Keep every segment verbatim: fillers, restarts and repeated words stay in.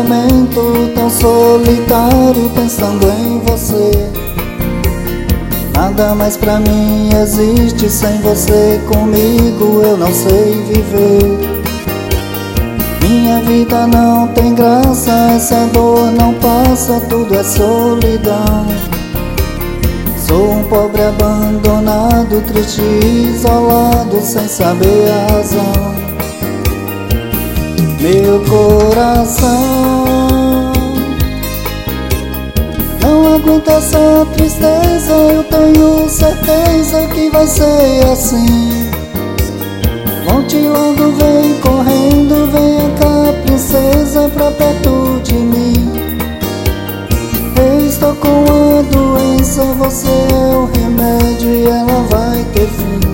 momento tão solitário pensando em você. Nada mais pra mim existe sem você comigo, eu não sei viver. Minha vida não tem graça, essa dor não passa, tudo é solidão. Sou um pobre abandonado, triste e isolado, sem saber a razão. Meu coração não aguenta essa tristeza, eu tenho certeza que vai ser assim. Volte logo, vem correndo, venha cá, princesa, pra perto de mim. Eu estou com a doença, você é o remédio e ela vai ter fim.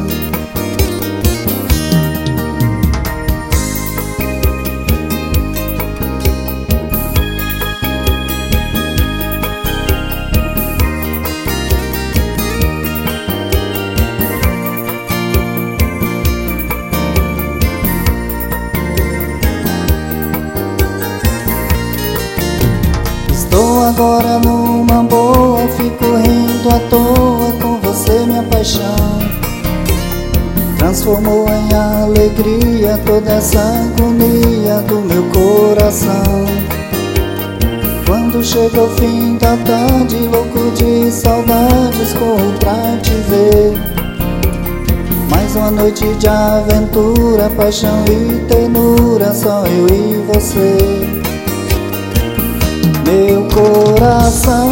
Estou agora numa boa, fico rindo à toa, com você minha paixão transformou em alegria toda essa agonia do meu coração. Quando chega o fim da tarde, louco de saudades, corro pra te ver. Mais uma noite de aventura, paixão e ternura, só eu e você. Meu coração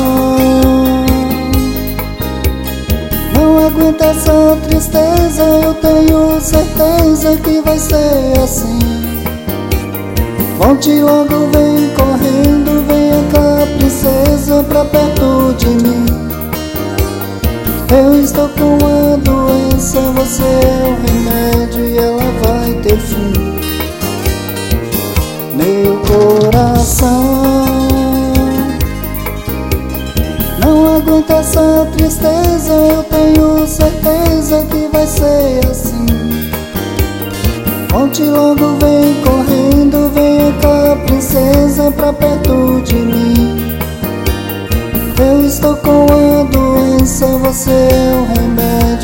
não aguenta essa tristeza, eu tenho certeza que vai ser assim. Volte logo, vem correndo, venha cá, princesa, pra perto de mim. Eu estou com a doença, você é o remédio e ela vai ter fim. Meu coração não aguenta essa tristeza, eu tenho certeza que vai ser assim. Volte logo, vem correndo, venha cá, princesa, pra perto de mim. Eu estou com a doença, você é o remédio.